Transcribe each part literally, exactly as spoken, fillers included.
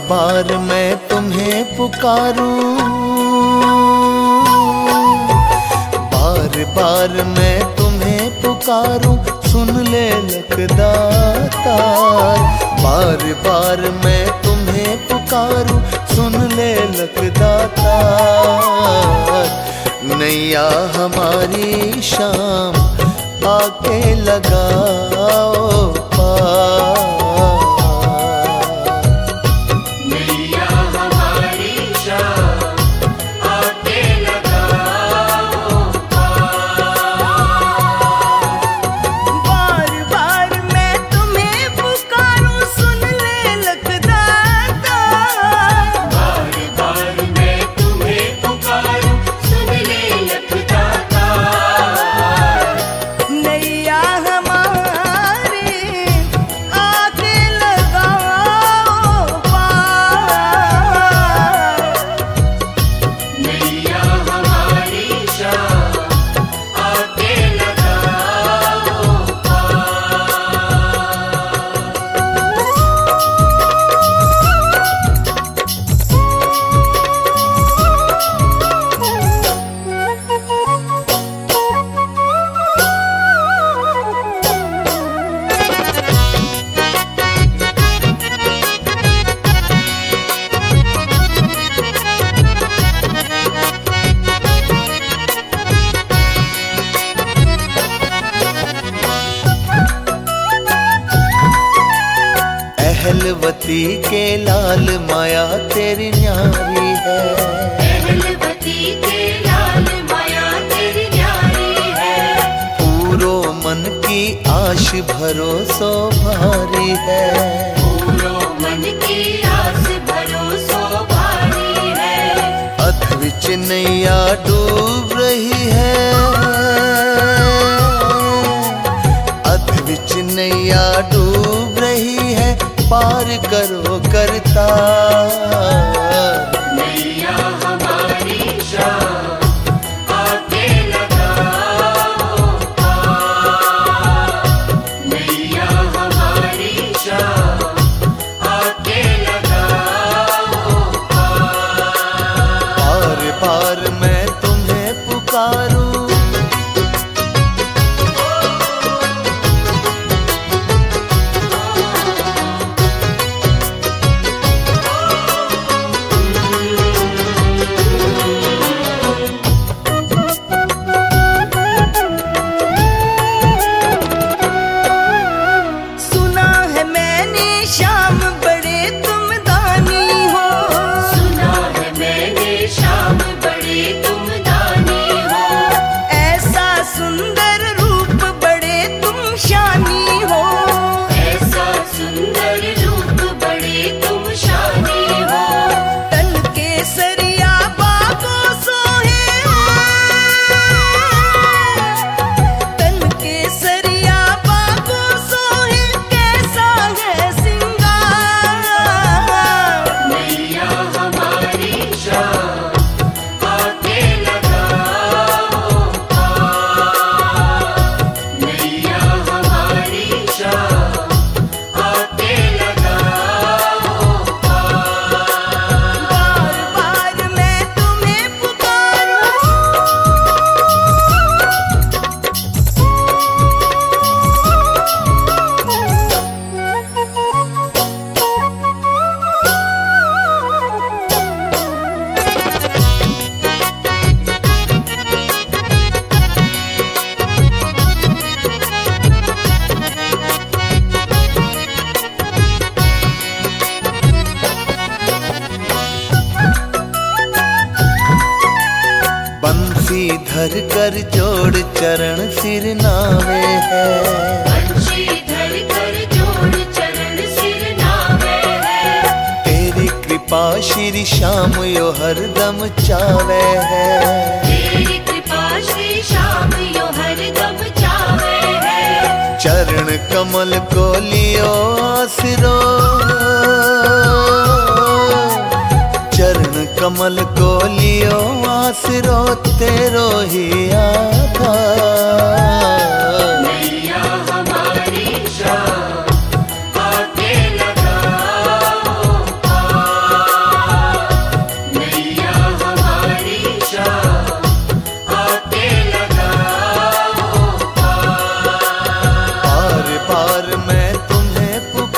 बार मैं तुम्हें पुकारूं, बार बार मैं तुम्हें पुकारूं, सुन ले लखदातार। बार बार मैं तुम्हें पुकारूं, सुन ले लखदातार। नैया हमारी शाम आके लगाओ पार। अहलवती के लाल माया तेरी न्यारी है, अहलवती के लाल माया तेरी न्यारी है। पूरो मन की आश भरोसो भारी है, पूरो मन की आस भरोसो भारी है। अध विच नैया डूब रही है, अध विच नैया डूब रही है, पार करो करता। नैया हमारी शाम आके लगाओ पार। नैया हमारी शाम आके लगाओ पार। बार बार मैं तुम्हें पुकारूं, धर कर जोड़ चरण सिर नावे है, बंशी धर कर जोड़ चरण सिर नावे है। तेरी कृपा श्री श्याम यो हरदम चावे है, तेरी कृपा श्री श्याम यो हरदम चावे है। चरण कमल को लियो आसरो, चरण कमल को लियो आसरो, तेरो ही आधार। नैया हमारी शाम आके लगाओ पार।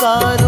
पुकार